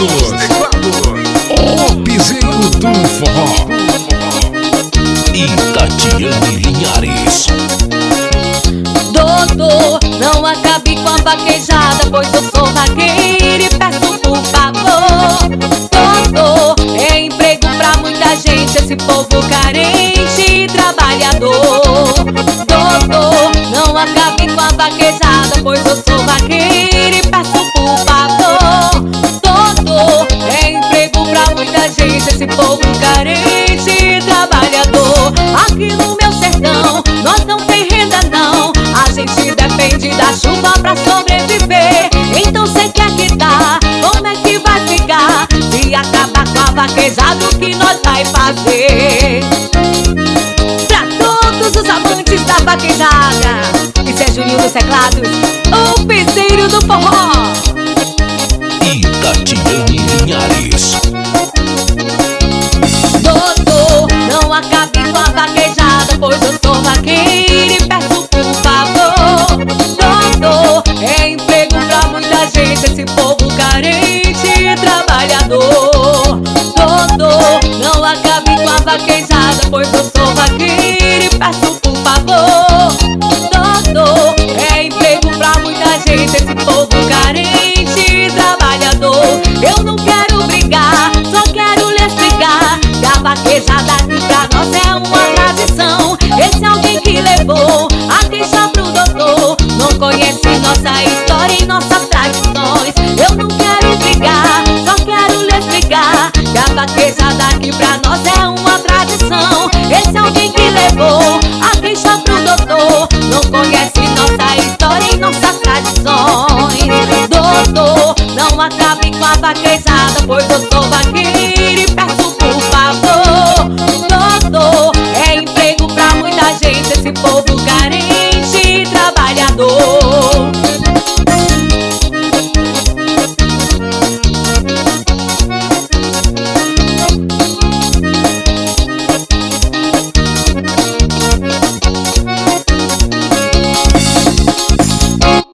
O piseiro do forró. E Tatiane Linhares. Doutor, não acabe com a vaquejada, pois eu sou vaqueiro e peço por favor. Doutor, é emprego pra muita gente, esse povo carente e trabalhador. Doutor, não acabe com a vaquejada, pois eu sou vaqueiro e peço por favor. Doutor, é emprego pra muita gente, esse povo carente e trabalhador. Aqui no meu sertão, nós não tem renda não, a gente depende da chuva pra sobreviver. Então cê quer que tá, como é que vai ficar? Se acabar com a vaquejada, o que nós vai fazer? Pra todos os amantes da vaquejada, isso é Juninho dos teclados, o piseiro do forró. E Tatiane Linhares. Doutor, não acabe com a vaquejada, pois eu sou vaqueiro e peço por favor. Doutor, é emprego pra muita gente, esse povo carente e trabalhador. Doutor, não acabe com a vaquejada, pois eu sou vaqueiro e peço por favor. Doutor, é emprego pra muita gente, esse povo carente e trabalhador. Eu não quero brigar, só quero lhe explicar que a vaquejada aqui pra nós é uma tradição. Esse é alguém que levou a queixa pro doutor, não conhece nossa história e nossas tradições. Eu não quero brigar, só quero lhe explicar que a vaquejada aqui pra nós é uma tradição. Esse é alguém que levou a queixa pro doutor, não conhece nossa história e nossas tradições. Doutor, não acabe com a vaquejada, pois eu sou vaqueiro e peço por favor. Doutor, é emprego pra muita gente, esse povo carente e trabalhador.